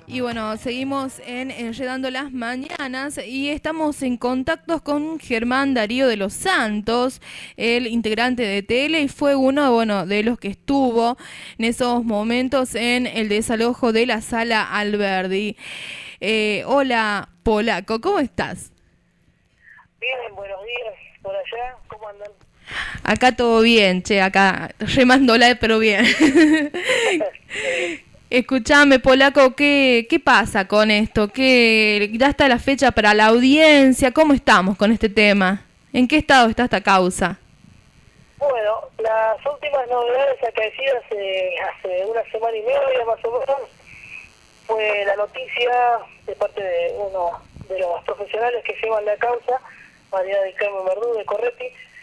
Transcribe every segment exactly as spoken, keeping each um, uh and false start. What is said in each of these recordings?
Y bueno, seguimos en Enredando las Mañanas y estamos en contactos con Germán Darío de los Santos, el integrante de T L, y fue uno, bueno, de los que estuvo en esos momentos en el desalojo de la Sala Alberdi. Eh, hola, Polaco, ¿cómo estás? Bien, buenos días por allá, ¿cómo andan? Acá todo bien, che, acá remándola, pero bien. Eh, Escuchame, Polaco, ¿qué, ¿qué pasa con esto? ¿Qué, ya está la fecha para la audiencia? ¿Cómo estamos con este tema? ¿En qué estado está esta causa? bueno, las últimas novedades acaecidas hace, hace una semana y media más o menos fue la noticia de parte de uno de los profesionales que llevan la causa, María del Carmen Verdú de Corretti,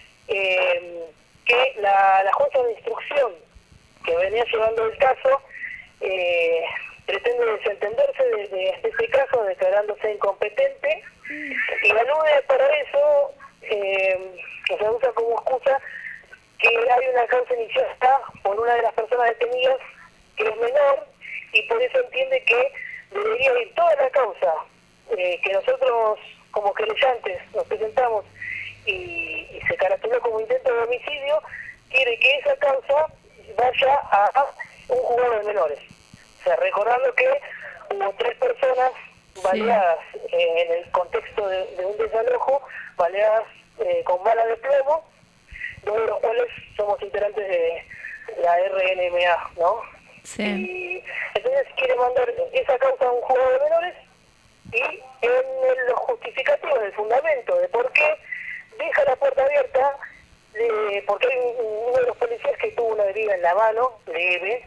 eh, que la, la jueza de instrucción que venía llevando el caso eh, pretende desentenderse de, de, de ese caso declarándose incompetente y alude para eso, eh, que se usa como excusa que hay una causa iniciada por una de las personas detenidas que es menor y por eso entiende que debería ir toda la causa eh, que nosotros como querellantes nos presentamos y, y se caracterizó como intento de homicidio, quiere que esa causa vaya a un juzgado de menores. O sea, recordando que hubo tres personas Sí. baleadas eh, en el contexto de, de un desalojo, baleadas eh, con bala de plomo, dos de los cuales somos integrantes de la R N M A, ¿no? Sí. Y entonces quiere mandar esa causa a un juzgado de menores y en los justificativos del fundamento de por qué deja la puerta abierta, de, porque hay un- uno de los policías que tuvo una herida en la mano, leve,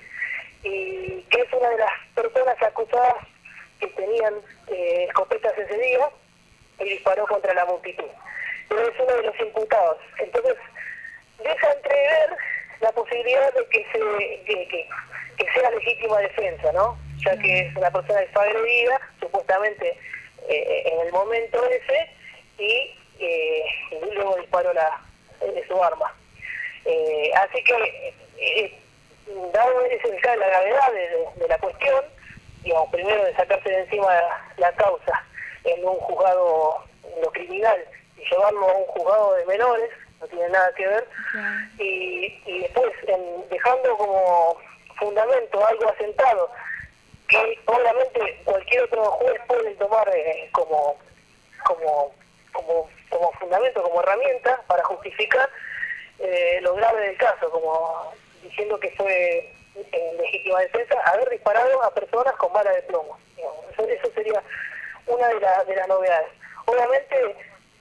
y que es una de las personas acusadas que tenían eh, escopetas ese día y disparó contra la multitud. Pero es uno de los imputados. Entonces, deja entrever la posibilidad de que se que, que, que sea legítima defensa, ¿no? Ya que es una persona que fue agredida, supuestamente eh, en el momento ese, y, eh, y luego disparó la, eh, su arma. Eh, así que, eh, dado ese, la gravedad de, de, de la cuestión, digamos, primero de sacarse de encima la, la causa en un juzgado en lo criminal y llevarlo a un juzgado de menores, no tiene nada que ver, Claro. y, y después en, dejando como fundamento algo asentado que obviamente cualquier otro juez puede tomar eh, como, como, como, como fundamento, como herramienta para justificar eh, lo grave del caso, como diciendo que fue en legítima defensa haber disparado a personas con bala de plomo. Eso, eso sería una de, la, de las novedades. Obviamente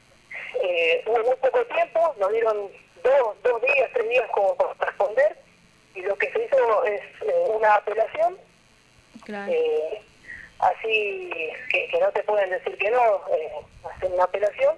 eh, hubo muy poco tiempo, nos dieron dos, dos días, tres días como para responder, y lo que se hizo es eh, una apelación, Claro. eh, así que, que no te pueden decir que no, eh, hacer una apelación,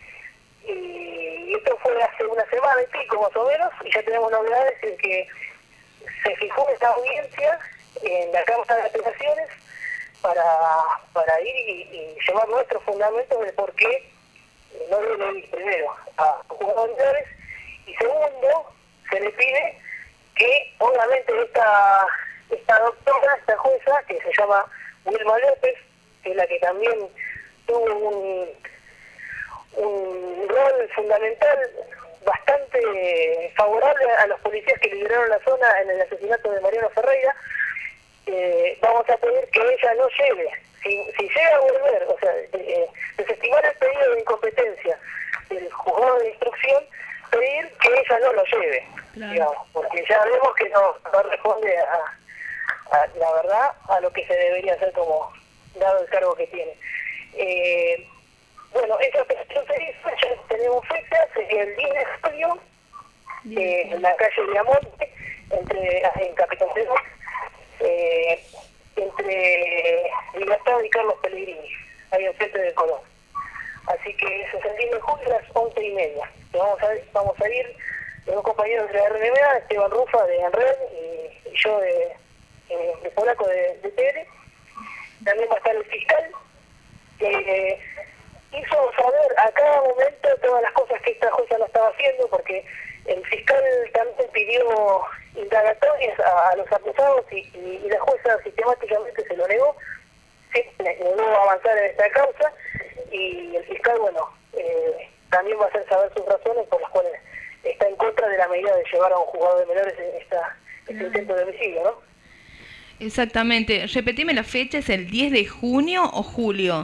y esto fue hace una semana y pico más o menos, y ya tenemos novedades en que se fijó esta audiencia en la Cámara de Apelaciones para, para ir y, y llevar nuestros fundamentos de por qué no debe ir primero a jugadores, y segundo, se le pide que obviamente esta, esta doctora, esta jueza, que se llama Wilma López, que es la que también tuvo un, un rol fundamental bastante favorable a los policías que lideraron la zona en el asesinato de Mariano Ferreira, eh, vamos a pedir que ella no lleve, si, si llega a volver, o sea, eh, desestimar el pedido de incompetencia del juzgado de instrucción, pedir que ella no lo lleve, Claro. digamos, porque ya vemos que no, no responde a, a la verdad, a lo que se debería hacer como dado el cargo que tiene. Eh, bueno, esa operación se hizo, ya tenemos fecha, sería el diez de julio, eh, en la calle Viamonte, entre, en Capitán Pedro, eh, entre Libertad y Carlos Pellegrini, ahí al frente del Colón. Así que eso es el diez de julio a las once y media. Vamos a, vamos a ir de dos compañeros de la R N M A, Esteban Rufa de ANRED y, y yo de, eh, de Polaco de, de T L. También va a estar el fiscal, que eh, hizo saber a cada momento todas las cosas que esta jueza no estaba haciendo, porque el fiscal también pidió indagatorias a, a los acusados y, y, y la jueza sistemáticamente se lo negó, sí, negó avanzar en esta causa y el fiscal, bueno, eh, también va a hacer saber sus razones por las cuales está en contra de la medida de llevar a un juzgado de menores en esta, este intento de homicidio, ¿no? Exactamente. Repetime la fecha, ¿es el diez de junio o julio?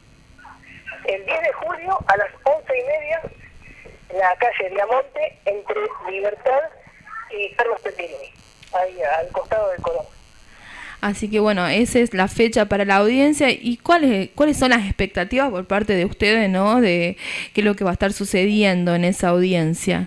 El diez de julio a las once y media en la calle Diamonte, entre Libertad y Carlos Petrini, ahí al costado del Colón. Así que bueno, esa es la fecha para la audiencia. ¿Y cuáles cuáles son las expectativas por parte de ustedes, no, de qué es lo que va a estar sucediendo en esa audiencia?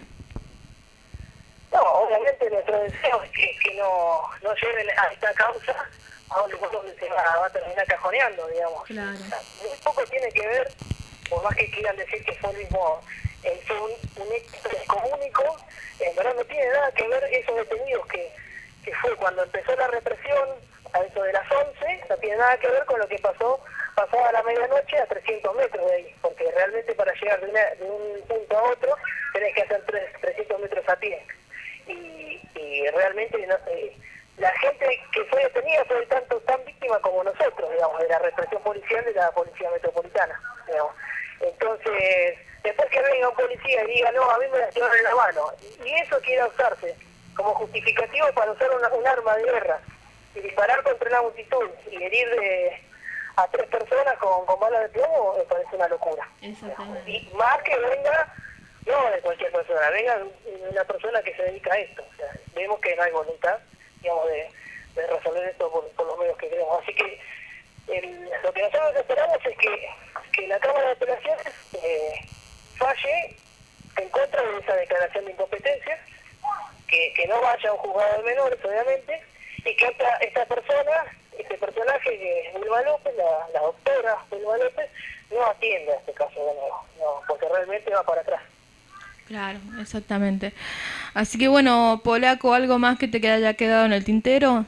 No, obviamente nuestro deseo es que, que no, no lleven a esta causa a un lugar donde se va, va a terminar cajoneando, digamos. Claro. O sea, muy poco tiene que ver, por más que quieran decir que fue el mismo, eh, fue un, un hecho descomunico, en verdad no tiene nada que ver esos detenidos que, que fue cuando empezó la represión, a eso de las once, no tiene nada que ver con lo que pasó, pasó a la medianoche a trescientos metros de ahí, porque realmente para llegar de, una, de un punto a otro tenés que hacer tres, trescientos metros a pie. Y, y realmente no, eh, la gente que fue detenida fue tanto tan víctima como nosotros, digamos, de la represión policial de la policía metropolitana, digamos. Entonces, después que venga un policía y diga, no, a mí me la llevaron en la mano, y eso quiera usarse como justificativo para usar una, un arma de guerra y disparar contra una multitud y herir de, a tres personas con, con balas de plomo, me parece una locura. Exactamente. Y más que venga, no de cualquier persona, venga de una persona que se dedica a esto. O sea, vemos que no hay voluntad, digamos, de, de resolver esto por, por los medios que queremos. Así que el, lo que nosotros esperamos es que, que la Cámara de Apelaciones eh, falle en contra de esa declaración de incompetencia, que, que no vaya a un juzgado de menores, obviamente, y que esta, esta persona, este personaje que es Wilma López, la, la doctora Wilma López, no atienda a este caso de nuevo, no, porque realmente va para atrás. Claro, exactamente. Así que bueno, Polaco, ¿algo más que te haya quedado en el tintero?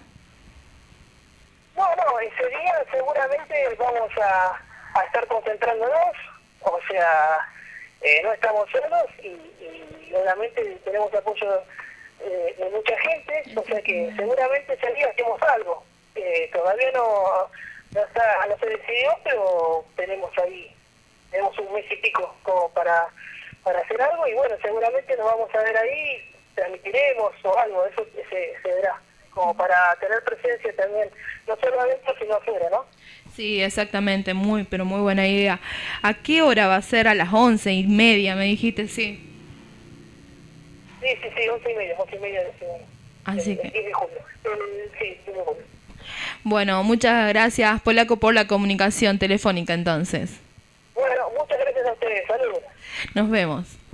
No, no, ese día seguramente vamos a, a estar concentrándonos, o sea, eh, no estamos solos y, y obviamente tenemos apoyo eh, de mucha gente, o sea que seguramente ese día hacemos algo. Eh, todavía no, no, está, no se decidió, pero tenemos ahí, tenemos un mes y pico como para, para hacer algo y bueno, seguramente nos vamos a ver ahí, transmitiremos o algo, eso se, se verá, como para tener presencia también, no solo adentro sino afuera, ¿no? Sí, exactamente, muy, pero muy buena idea. ¿A qué hora va a ser? A las once y media, me dijiste, sí. Sí, sí, sí, once y media, once y media de Así el, que... el diez de julio. El, sí, diez de julio. Bueno, muchas gracias, Polaco, por la comunicación telefónica entonces. Bueno, muchas gracias a ustedes, saludos. Nos vemos.